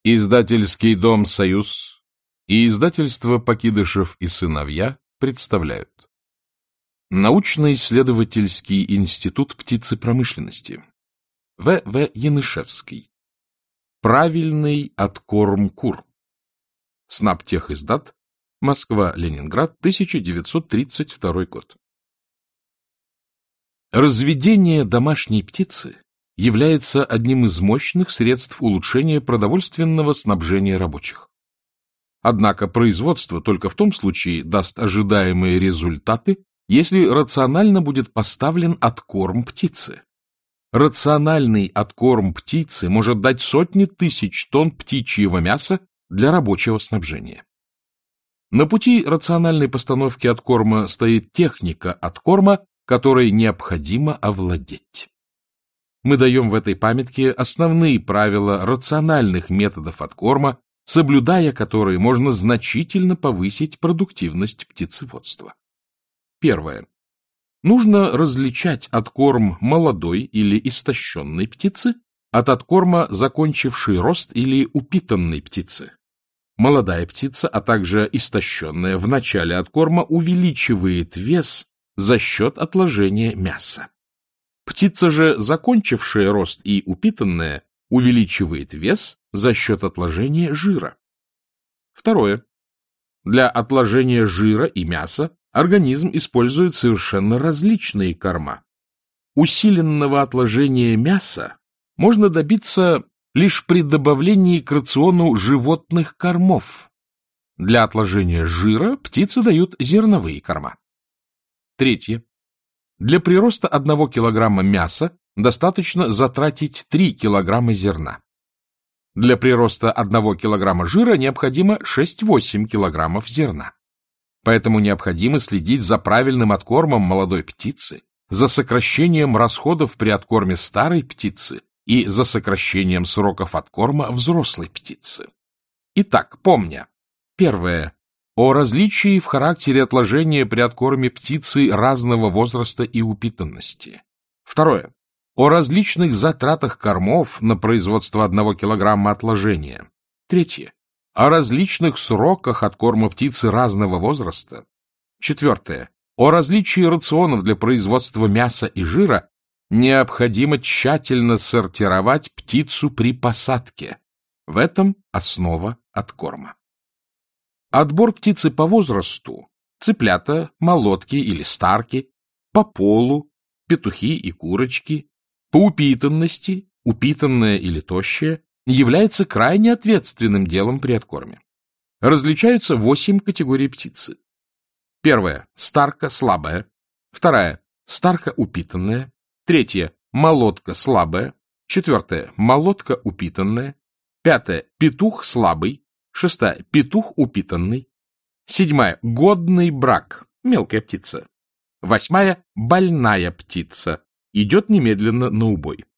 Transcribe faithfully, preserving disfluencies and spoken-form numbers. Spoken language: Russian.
Издательский дом «Союз» и издательство «Покидышев и сыновья» представляют. Научно-исследовательский институт птицепромышленности. В. В. Янышевский. Правильный откорм кур. Снабтехиздат. Москва-Ленинград, тысяча девятьсот тридцать второй год. Разведение домашней птицы является одним из мощных средств улучшения продовольственного снабжения рабочих. Однако производство только в том случае даст ожидаемые результаты, если рационально будет поставлен откорм птицы. Рациональный откорм птицы может дать сотни тысяч тонн птичьего мяса для рабочего снабжения. На пути рациональной постановки откорма стоит техника откорма, которой необходимо овладеть. Мы даем в этой памятке основные правила рациональных методов откорма, соблюдая которые можно значительно повысить продуктивность птицеводства. Первое. Нужно различать откорм молодой или истощенной птицы от откорма закончившей рост или упитанной птицы. Молодая птица, а также истощенная в начале откорма увеличивает вес за счет отложения мяса. Птица же, закончившая рост и упитанная, увеличивает вес за счет отложения жира. Второе. Для отложения жира и мяса организм использует совершенно различные корма. Усиленного отложения мяса можно добиться лишь при добавлении к рациону животных кормов. Для отложения жира птицы дают зерновые корма. Третье. Для прироста одного килограмма мяса достаточно затратить три килограмма зерна. Для прироста одного килограмма жира необходимо шесть-восемь килограммов зерна. Поэтому необходимо следить за правильным откормом молодой птицы, за сокращением расходов при откорме старой птицы и за сокращением сроков откорма взрослой птицы. Итак, помня. Первое. О различии в характере отложения при откорме птицы разного возраста и упитанности. Второе. О различных затратах кормов на производство одного килограмма отложения. Третье. О различных сроках откорма птицы разного возраста. Четвертое. О различии рационов для производства мяса и жира необходимо тщательно сортировать птицу при посадке. В этом основа откорма. Отбор птицы по возрасту, цыплята, молотки или старки, по полу, петухи и курочки, по упитанности, упитанная или тощая, является крайне ответственным делом при откорме. Различаются восемь категорий птицы. Первая – старка слабая. Вторая – старка упитанная. Третья – молотка слабая. Четвертая – молотка упитанная. Пятая – петух слабый. Шестая — петух упитанный. Седьмая — годный брак, мелкая птица. Восьмая — больная птица, идет немедленно на убой.